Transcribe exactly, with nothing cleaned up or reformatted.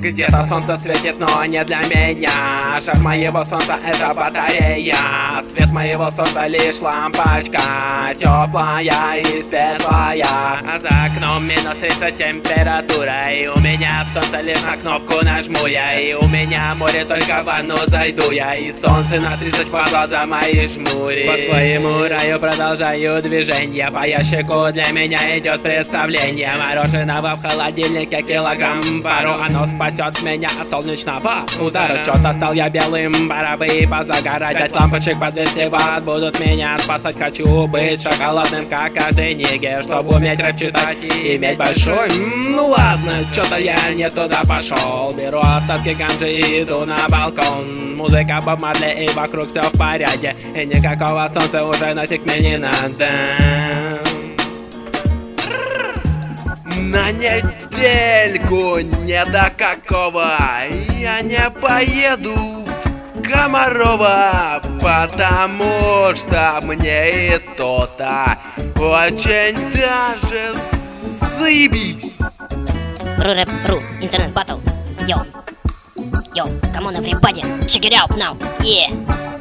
Где-то солнце светит, но не для меня. Жар моего солнца — это батарея. Свет моего солнца — лишь лампочка, теплая и светлая. А за окном минус тридцать температура, и у меня солнце лишь на кнопку нажму я. И у меня море, только в ванну зайду я, и солнце на тридцать по глаза мои жмури. По своему раю продолжаю движение, по ящику для меня идет представление. Мороженого в холодильнике килограмм пару, оно спасет меня от солнечного удара. Чё-то стал я белым, пора бы и позагорать. Пять лампочек по двести ватт будут меня спасать. Хочу быть шоколадным, как каждый нигер, чтобы уметь рэп читать и иметь большой. Ну ладно, чё-то я не туда пошел. Беру остатки ганджи и иду на балкон. Музыка Боб Марли, и вокруг все в порядке, и никакого солнца уже нафиг мне не надо. На недельку не до какого я не поеду в Комарова, потому что мне и то-то очень даже заебись. Ру-рэп-ру, интернет-баттл, йо, йо, come on everybody, check it out now, yeah.